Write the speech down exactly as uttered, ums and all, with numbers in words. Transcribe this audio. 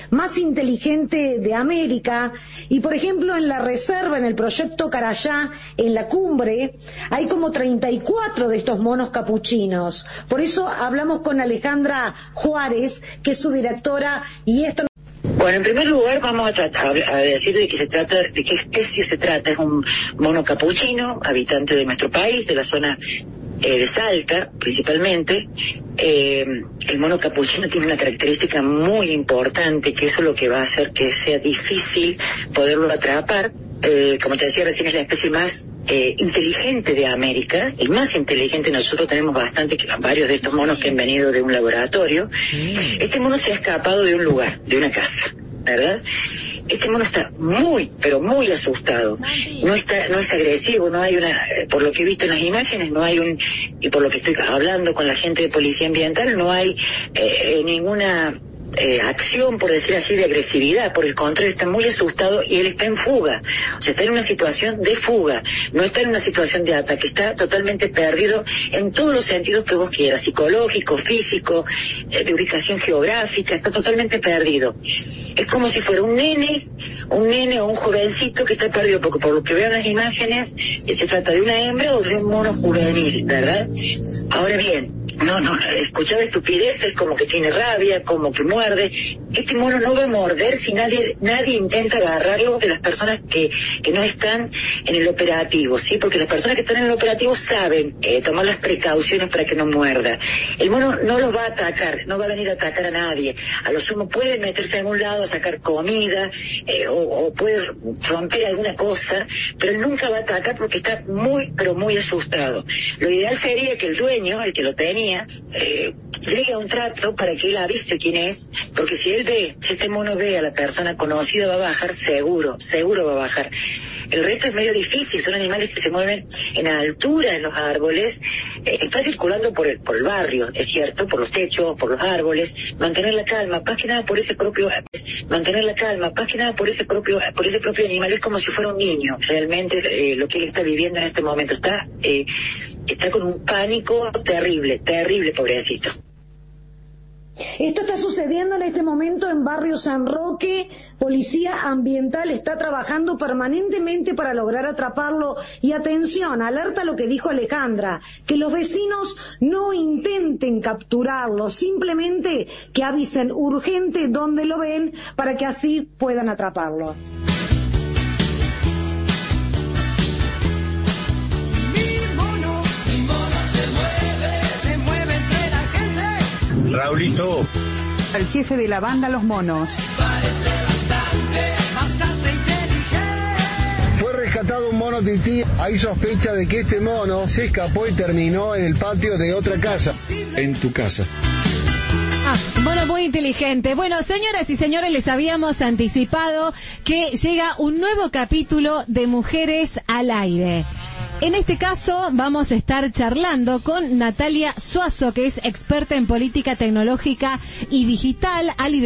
más inteligente de América, y por ejemplo en la reserva, en el proyecto Carayá, en la cumbre, hay como treinta y cuatro de estos monos capuchinos. Por eso hablamos con Alejandra Juárez, que es su directora, y esto... Bueno, en primer lugar vamos a, tratar, a decir de qué se trata, de qué especie se trata. Es un mono capuchino, habitante de nuestro país, de la zona eh, de Salta, principalmente. Eh, el mono capuchino tiene una característica muy importante, que eso es lo que va a hacer que sea difícil poderlo atrapar. Eh, como te decía recién, es la especie más eh, inteligente de América, el más inteligente. Nosotros tenemos bastante, varios de estos monos que han venido de un laboratorio. Este mono se ha escapado de un lugar, de una casa, ¿verdad? Este mono está muy, pero muy asustado. No está, no es agresivo, no hay una, por lo que he visto en las imágenes, no hay un, y por lo que estoy hablando con la gente de policía ambiental, no hay eh, ninguna Eh, acción, por decir así, de agresividad. Por el contrario, está muy asustado y él está en fuga. O sea, está en una situación de fuga, no está en una situación de ataque, está totalmente perdido en todos los sentidos que vos quieras, psicológico, físico, eh, de ubicación geográfica, está totalmente perdido. Es como si fuera un nene, un nene o un jovencito que está perdido, porque por lo que veo en las imágenes, eh, se trata de una hembra o de un mono juvenil, ¿verdad? Ahora bien, no, no, escuchar estupideces como que tiene rabia, como que muerde. Este mono no va a morder si nadie nadie intenta agarrarlo de las personas que, que no están en el operativo, ¿sí? Porque las personas que están en el operativo saben eh, tomar las precauciones para que no muerda. El mono no los va a atacar, no va a venir a atacar a nadie. A lo sumo puede meterse a algún lado a sacar comida, eh, o, o puede romper alguna cosa, pero él nunca va a atacar porque está muy, pero muy asustado. Lo ideal sería que el dueño, el que lo tenía, Eh, llegue a un trato para que él avise quién es, porque si él ve, si este mono ve a la persona conocida, va a bajar seguro, seguro va a bajar. El resto es medio difícil, son animales que se mueven en altura en los árboles, eh, está circulando por el, por el barrio, es cierto, por los techos, por los árboles. Mantener la calma, más que nada por ese propio, mantener la calma, más que nada por ese propio, por ese propio animal, es como si fuera un niño, realmente eh, lo que él está viviendo en este momento, está, eh, está con un pánico terrible, terrible, pobrecito. Esto está sucediendo en este momento en Barrio San Roque. Policía Ambiental está trabajando permanentemente para lograr atraparlo. Y atención, alerta a lo que dijo Alejandra, que los vecinos no intenten capturarlo, simplemente que avisen urgente dónde lo ven para que así puedan atraparlo. Raulito, el jefe de la banda Los Monos. Parece bastante, bastante inteligente. Fue rescatado un mono tití. Hay sospecha de que este mono se escapó y terminó en el patio de otra casa. en tu casa. Ah, bueno, muy inteligente. Bueno, señoras y señores, les habíamos anticipado que llega un nuevo capítulo de Mujeres al Aire. En este caso vamos a estar charlando con Natalia Suazo, que es experta en política tecnológica y digital. Ali